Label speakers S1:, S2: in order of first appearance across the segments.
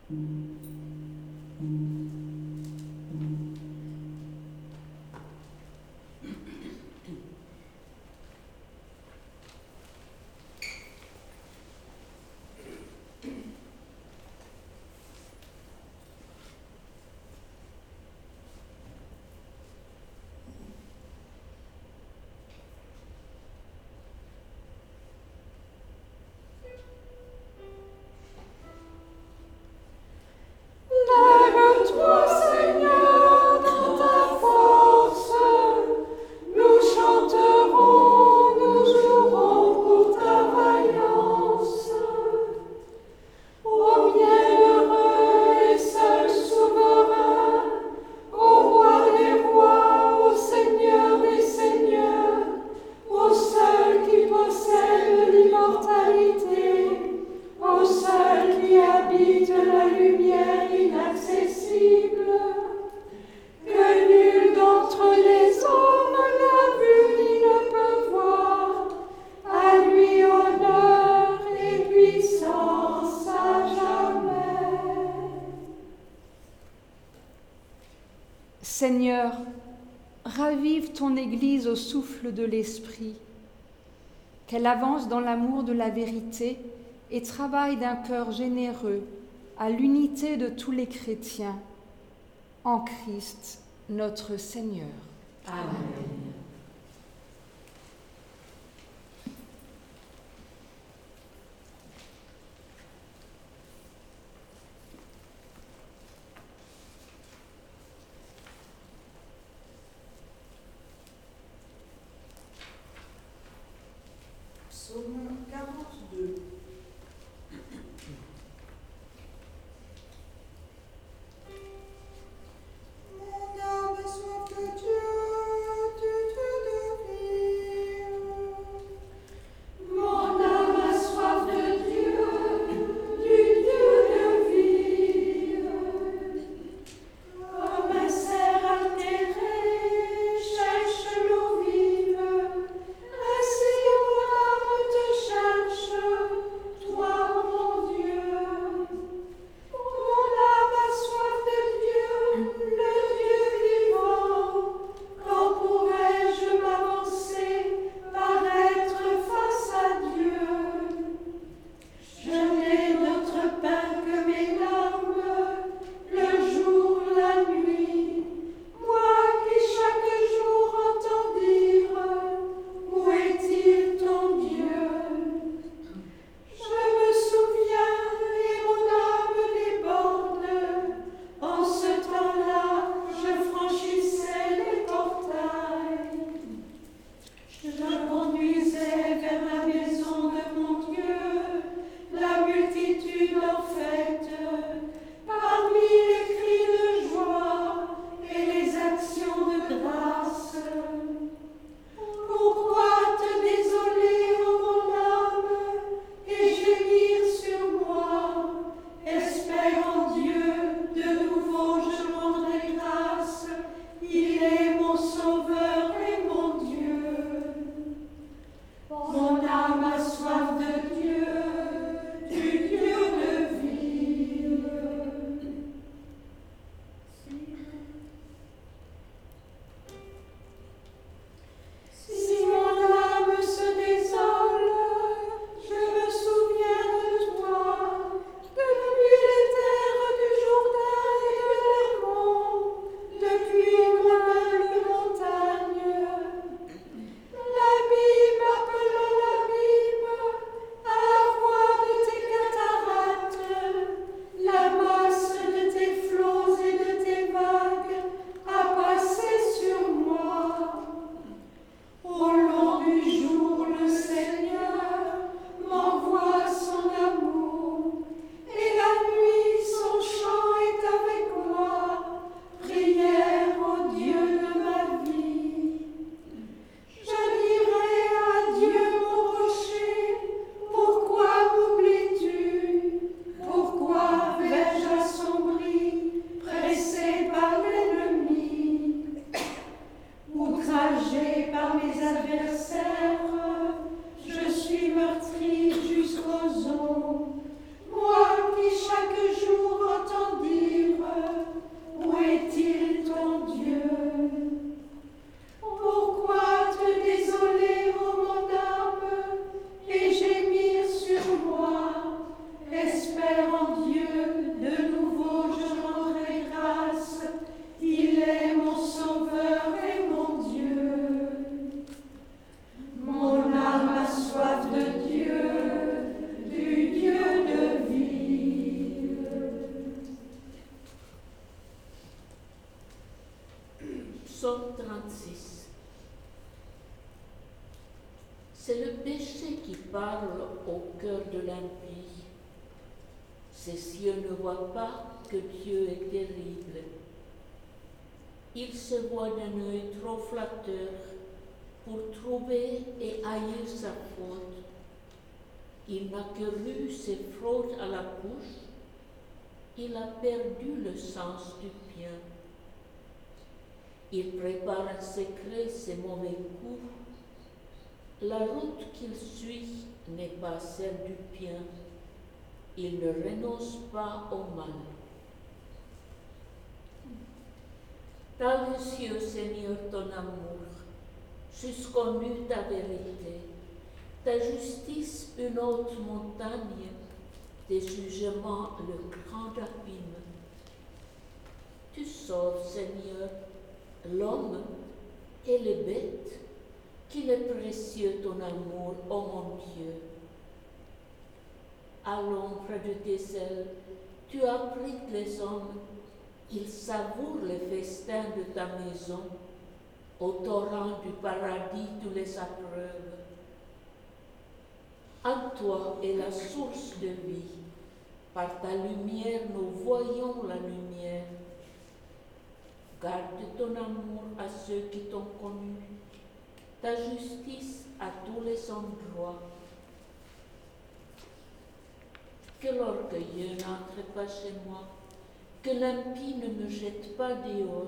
S1: Seigneur, ravive ton Église au souffle de l'Esprit, qu'elle avance dans l'amour de la vérité et travaille d'un cœur généreux à l'unité de tous les chrétiens, en Christ notre Seigneur.
S2: Amen.
S3: Psaume 42. Mon âme a soif de Dieu,
S2: C'est le péché qui parle au cœur de l'impie. Ses cieux ne voient pas que Dieu est terrible. Il se voit d'un œil trop flatteur pour trouver et haïr sa faute. Il n'a que lu ses fraudes à la bouche. Il a perdu le sens du bien. Il prépare en secret ses mauvais coups. La route qu'il suit n'est pas celle du bien. Il ne renonce pas au mal. Dans les cieux, Seigneur, ton amour, jusqu'au nu ta vérité, ta justice une haute montagne, tes jugements le grand abîme. Tu sauves, Seigneur, l'homme et les bêtes, qu'il est précieux ton amour, ô mon Dieu. À l'ombre de tes ailes, tu abrites les hommes, ils savourent les festins de ta maison, au torrent du paradis tu les appreuves. En toi est la source de vie, par ta lumière nous voyons la lumière. Garde ton amour à ceux qui t'ont connu, ta justice à tous les endroits. Que l'orgueilleux n'entre pas chez moi, que l'impie ne me jette pas dehors.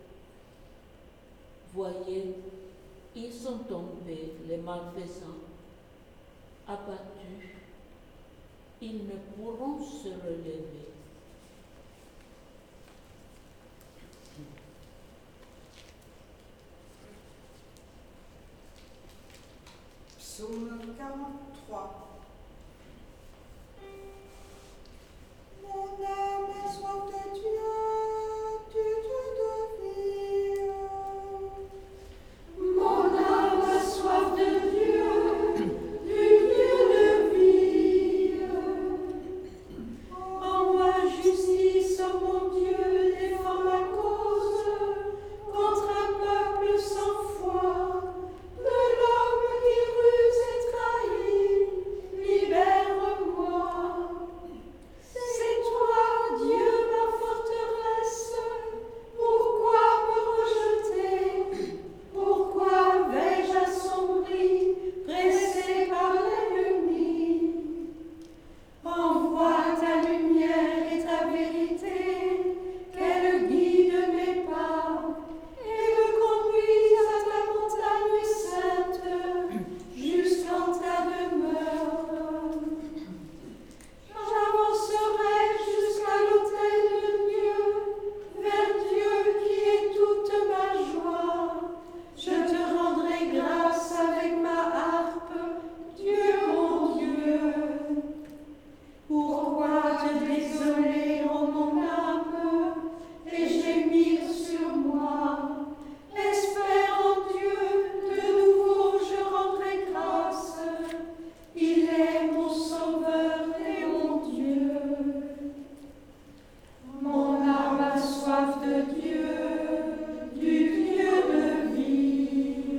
S2: Voyez, ils sont tombés, les malfaisants, abattus, ils ne pourront se relever.
S3: Psaume 43. Mon âme a soif de Dieu, du Dieu de vie. Mon âme a soif de Dieu, du Dieu de vie. Envoie justice, ô mon Dieu, défends ma cause contre un peuple sans foi. De l'homme qui ruse et trahit, libère-moi. C'est toi, Dieu, ma forteresse. Pourquoi me rejeter? Pourquoi vais-je assombri, pressé par l'ennemi? Envoie ta lumière et ta vérité, qu'elle guide mes pas, et me conduise à ta montagne sainte, jusqu'en ta demeure. J'avancerai jusqu'à l'autel de Dieu, vers Dieu qui est toute ma joie. Je te rendrai grâce avec ma harpe, Dieu mon Dieu. Pourquoi te désoler, ô mon âme, et gémir sur moi? Espère en Dieu, de nouveau je rendrai grâce. Il est mon sauveur et mon Dieu. Mon âme a soif de Dieu, du Dieu de vie.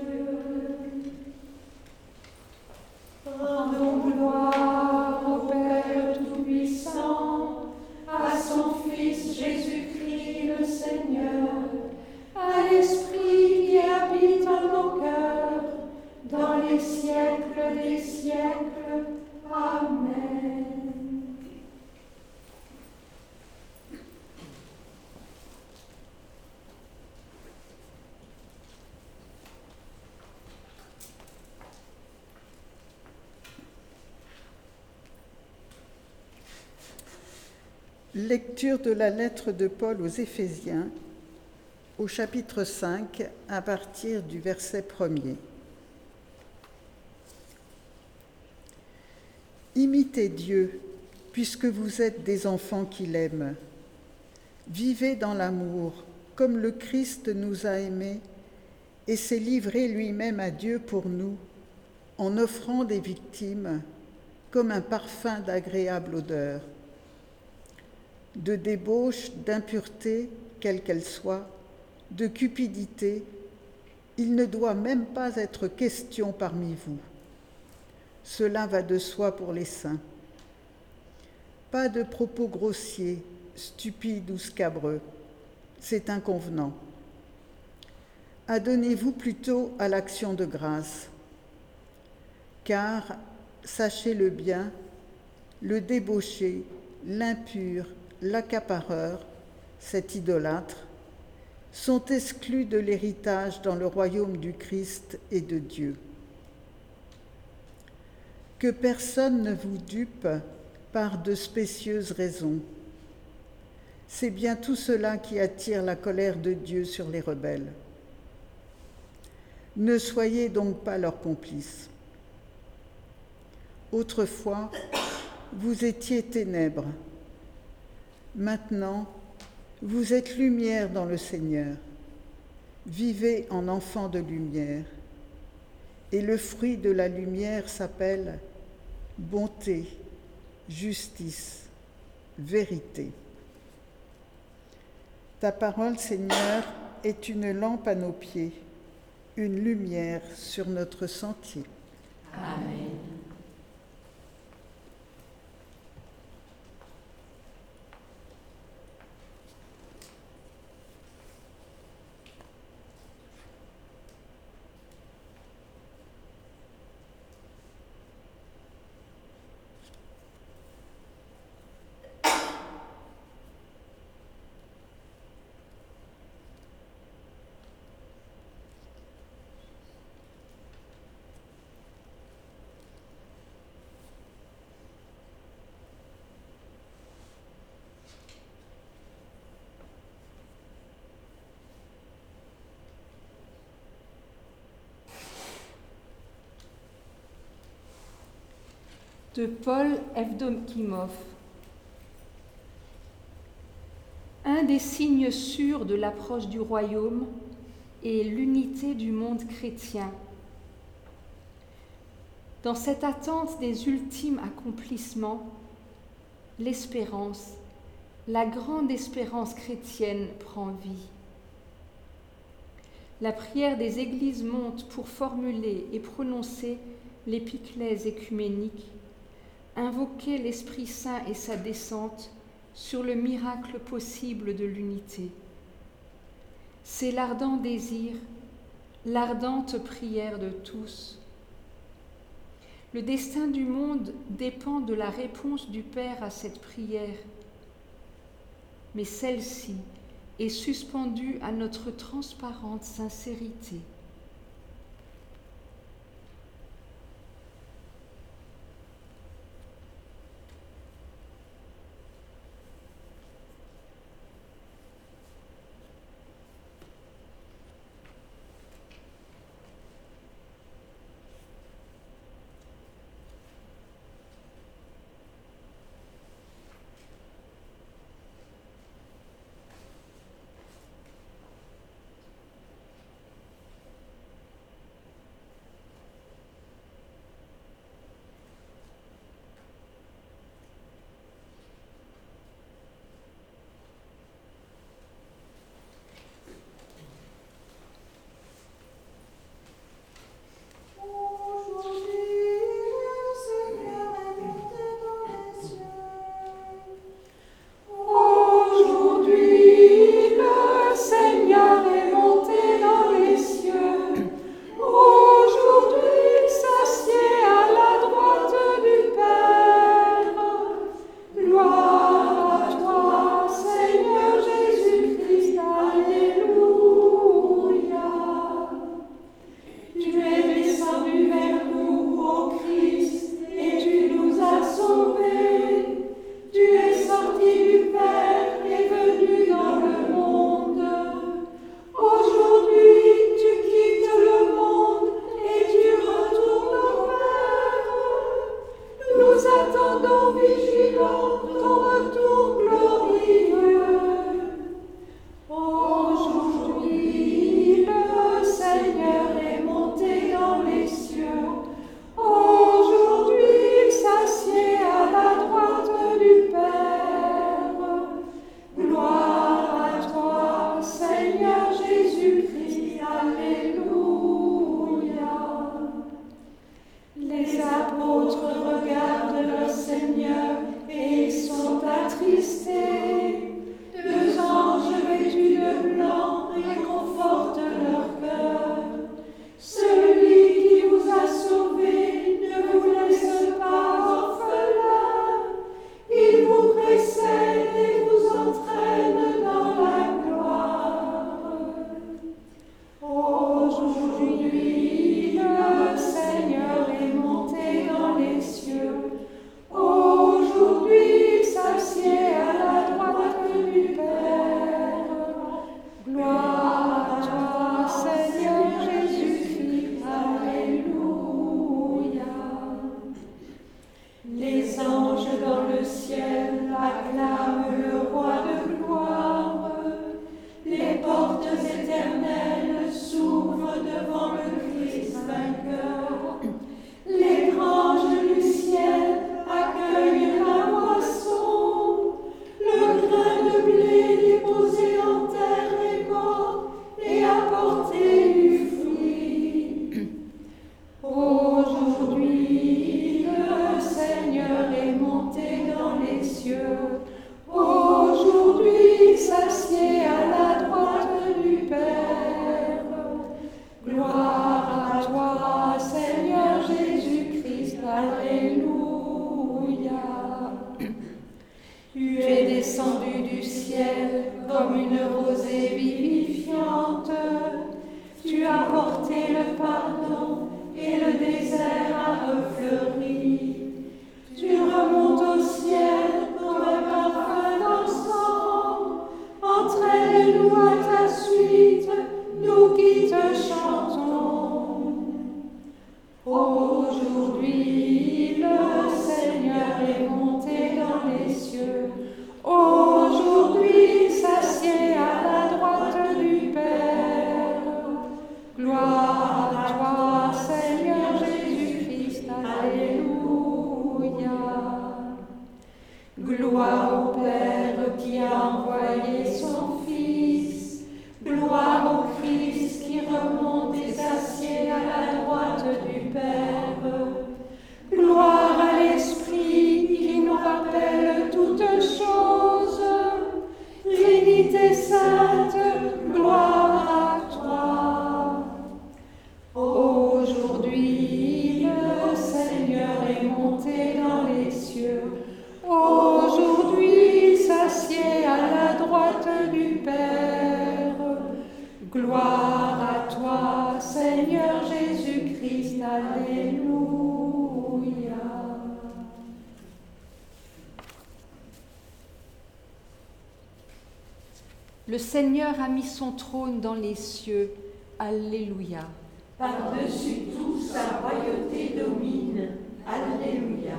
S3: Rendons gloire au Père Tout-Puissant, à son Fils Jésus-Christ le Seigneur, à l'Esprit qui habite en nos cœurs, dans les siècles des siècles. Amen.
S4: Lecture de la lettre de Paul aux Éphésiens, au chapitre 5, à partir du verset 1er. Imitez Dieu, puisque vous êtes des enfants qu'il aime. Vivez dans l'amour, comme le Christ nous a aimés et s'est livré lui-même à Dieu pour nous, en offrant des victimes comme un parfum d'agréable odeur. De débauche, d'impureté, quelle qu'elle soit, de cupidité, il ne doit même pas être question parmi vous. Cela va de soi pour les saints. Pas de propos grossiers, stupides ou scabreux. C'est inconvenant. Adonnez-vous plutôt à l'action de grâce. Car, sachez-le bien, le débauché, l'impur, l'accapareur, cet idolâtre, sont exclus de l'héritage dans le royaume du Christ et de Dieu. Que personne ne vous dupe par de spécieuses raisons. C'est bien tout cela qui attire la colère de Dieu sur les rebelles. Ne soyez donc pas leurs complices. Autrefois, vous étiez ténèbres. Maintenant, vous êtes lumière dans le Seigneur. Vivez en enfants de lumière. Et le fruit de la lumière s'appelle bonté, justice, vérité. Ta parole, Seigneur, est une lampe à nos pieds, une lumière sur notre sentier.
S2: Amen.
S1: De Paul Evdokimov. Un des signes sûrs de l'approche du royaume est l'unité du monde chrétien. Dans cette attente des ultimes accomplissements, l'espérance, la grande espérance chrétienne prend vie. La prière des églises monte pour formuler et prononcer l'épiclèse écuménique, invoquer l'Esprit Saint et sa descente sur le miracle possible de l'unité. C'est l'ardent désir, l'ardente prière de tous. Le destin du monde dépend de la réponse du Père à cette prière, mais celle-ci est suspendue à notre transparente sincérité.
S3: ciel comme une rosée vivifiante. Tu as porté le pardon et le désert a refleuri. Tu remontes au ciel comme un parfum d'encens. Entraîne-nous à ta suite, nous qui te chantons. Aujourd'hui, le Seigneur est monté dans les cieux. Aujourd'hui, s'assied à la droite du Père. Gloire à toi, Seigneur Jésus-Christ, alléluia. Gloire au Père qui a envoyé son Fils. Gloire au Christ qui remonte et s'assied à la droite du Père. Gloire à l'Esprit qui nous rappelle toutes choses. Trinité sainte, gloire à toi. Aujourd'hui, le Seigneur est monté dans les cieux. Aujourd'hui, s'assied à la droite du Père. Gloire à toi, Seigneur Jésus-Christ, alléluia.
S1: Le Seigneur a mis son trône dans les cieux, alléluia.
S3: Par-dessus tout, sa royauté domine, alléluia.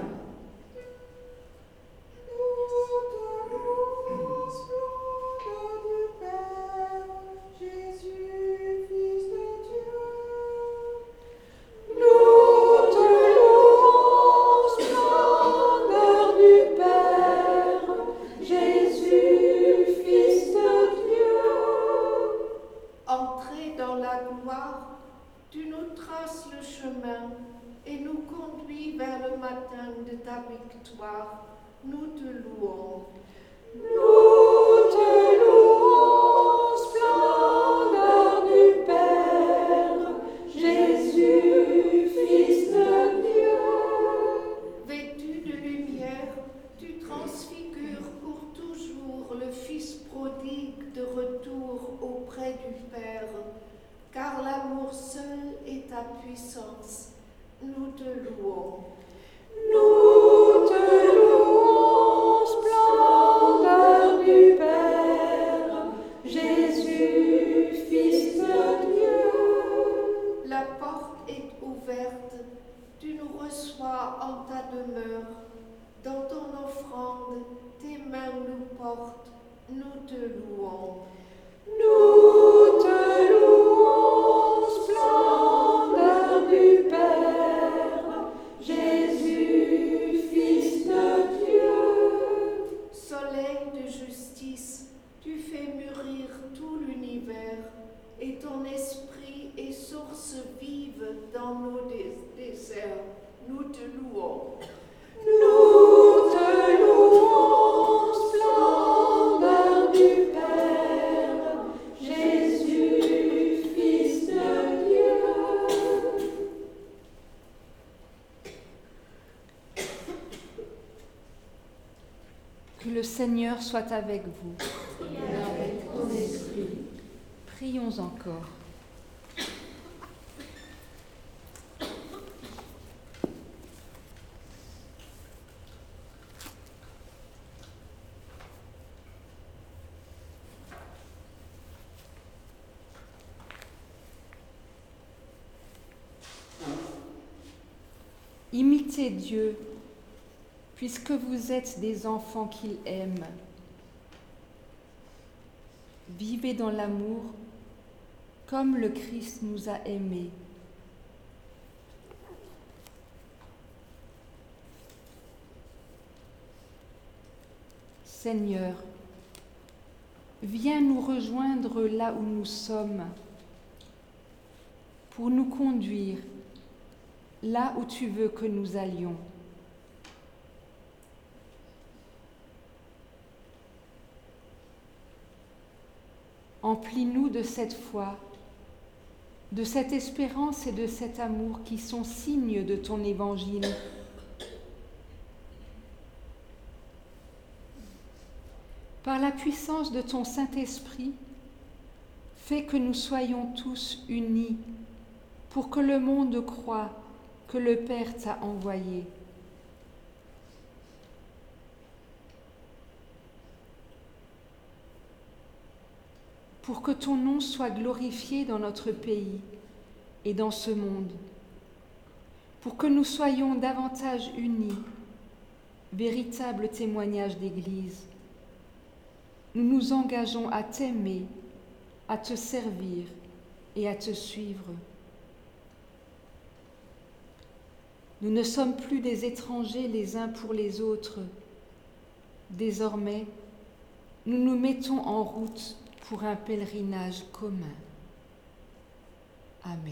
S5: Tu nous traces le chemin et nous conduis vers le matin de ta victoire. Nous te louons.
S3: Nous te louons, splendeur du Père, Jésus, Fils de Dieu.
S5: Vêtu de lumière, tu transfigures pour toujours le Fils prodigue de retour auprès du Père. Car l'amour seul est ta puissance. Nous te louons.
S3: Nous te louons, splendeur du Père, Jésus, Fils de Dieu.
S5: La porte est ouverte, tu nous reçois en ta demeure. Dans ton offrande, tes mains nous portent, nous te louons.
S3: Nous te louons, splendeur du Père, Jésus, Fils de Dieu.
S5: Soleil de justice, tu fais mûrir tout l'univers, et ton esprit est source vive dans nos déserts. Nous te louons.
S3: Nous te louons, splendeur du Père, Jésus, Fils de Dieu.
S1: Que le Seigneur soit avec vous.
S2: Et avec ton esprit.
S1: Prions encore. Imitez Dieu, puisque vous êtes des enfants qu'il aime. Vivez dans l'amour comme le Christ nous a aimés. Seigneur, viens nous rejoindre là où nous sommes, pour nous conduire là où tu veux que nous allions. Emplis-nous de cette foi, de cette espérance et de cet amour qui sont signes de ton évangile. Par la puissance de ton Saint-Esprit, fais que nous soyons tous unis pour que le monde croie que le Père t'a envoyé. Pour que ton nom soit glorifié dans notre pays et dans ce monde, pour que nous soyons davantage unis, véritable témoignage d'Église. Nous nous engageons à t'aimer, à te servir et à te suivre. Nous ne sommes plus des étrangers les uns pour les autres. Désormais, nous nous mettons en route pour un pèlerinage commun. Amen.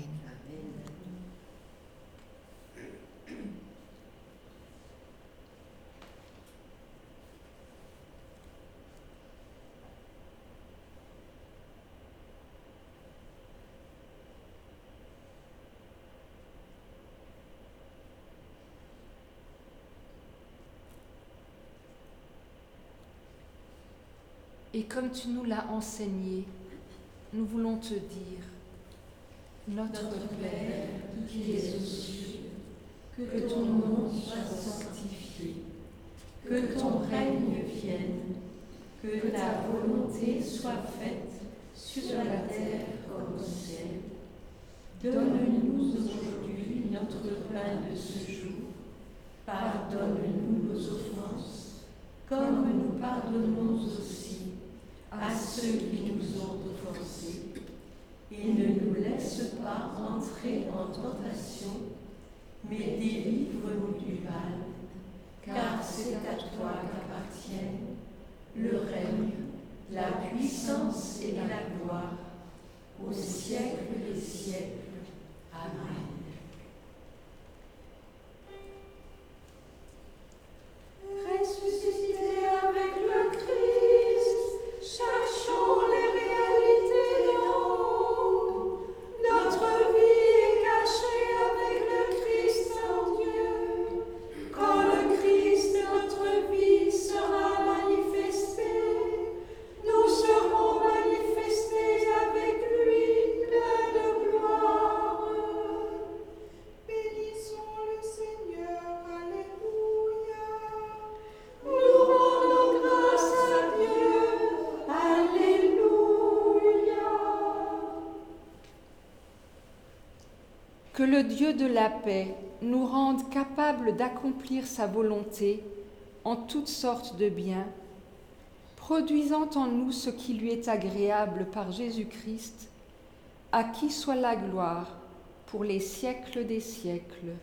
S1: Et comme tu nous l'as enseigné, nous voulons te dire, Notre Père qui es aux cieux, que ton nom soit sanctifié, que ton règne vienne, que ta volonté soit faite sur la terre comme au ciel. Donne-nous aujourd'hui notre pain de ce jour. Pardonne-nous nos offenses, comme nous pardonnons aussi à ceux qui nous ont offensés, et ne nous laisse pas entrer en tentation, mais délivre-nous du mal, car c'est à toi qu'appartiennent le règne, la puissance et la gloire, au siècle des siècles. Amen.
S3: Ressuscité avec le Christ, cherchons les réalités d'en haut. Notre vie est cachée avec le Christ en Dieu. Quand le Christ, notre vie, sera manifesté, nous serons manifestés avec lui, pleins de gloire. Bénissons le Seigneur, alléluia. Nous rendons grâce à Dieu, alléluia.
S1: Que le Dieu de la paix nous rende capables d'accomplir sa volonté en toutes sortes de biens, produisant en nous ce qui lui est agréable par Jésus-Christ, à qui soit la gloire pour les siècles des siècles.